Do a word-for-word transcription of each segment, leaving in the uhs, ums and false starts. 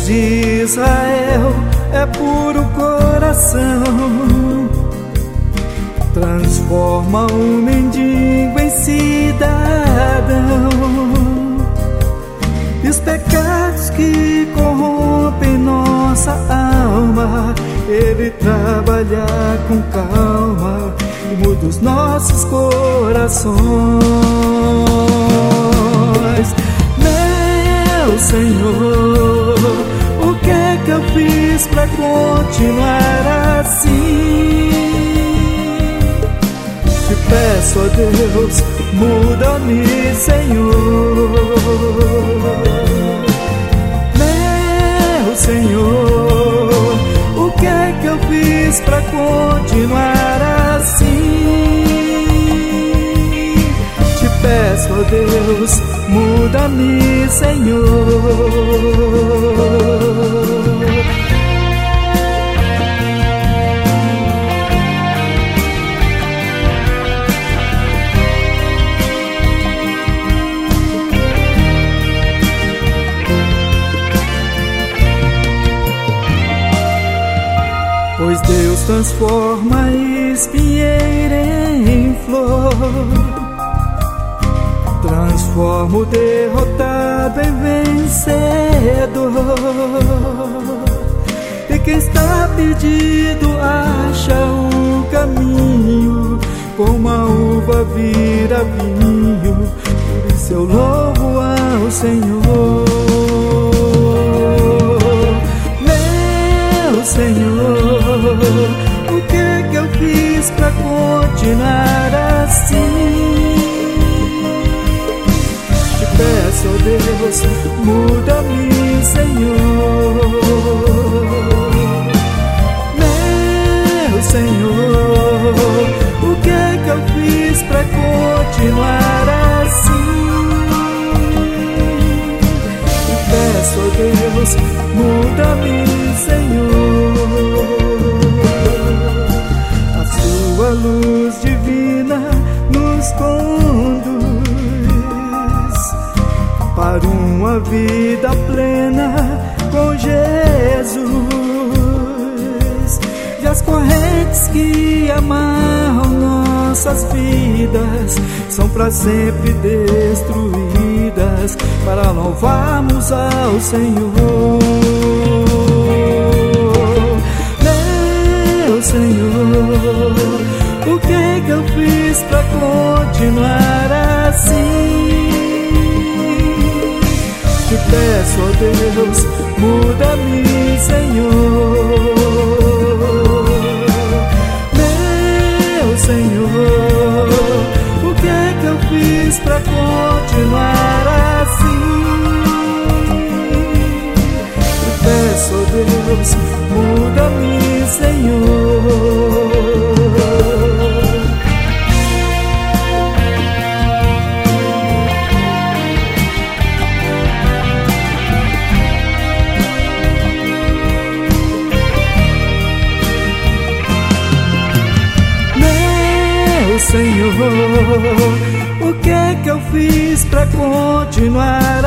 de Israel é puro coração, transforma um mendigo em cidadão. E os pecados que corrompem nossa alma, Ele trabalha com calma e muda os nossos corações. Meu Senhor, o que é que eu fiz pra continuar assim? Te peço, ó Deus, muda-me, Senhor. Meu Senhor, o que é que eu fiz pra continuar assim? Te peço, ó Deus, muda-me, Senhor. Pois Deus transforma a espinheira em flor, transforma o derrotado em vencedor. E quem está perdido acha um caminho, como a uva vira vinho. Por isso eu louvo ao Senhor. Meu Senhor, o que é que eu fiz pra continuar assim? Te peço, ó Deus, muda-me, Senhor. Meu Senhor, o que é que eu fiz pra continuar assim? Te peço, ó Deus, muda-me, Senhor. A sua luz divina nos conduz para uma vida plena com Jesus. E as correntes que amarram nossas vidas são para sempre destruídas, para louvarmos ao Senhor. Meu Senhor, o que é que eu fiz pra continuar assim? Te peço, ó Deus, muda-me, Senhor. Meu Senhor, o que é que eu fiz pra continuar assim? Te peço, ó Deus, muda-me, Senhor. Senhor, o que é que eu fiz pra continuar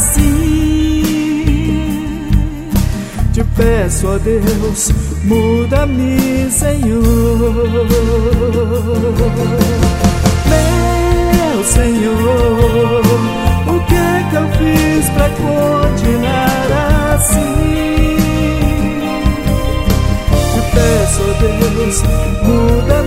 assim? Te peço, ó Deus, muda-me, Senhor. Meu Senhor, o que é que eu fiz pra continuar assim? Te peço, ó Deus, muda-me.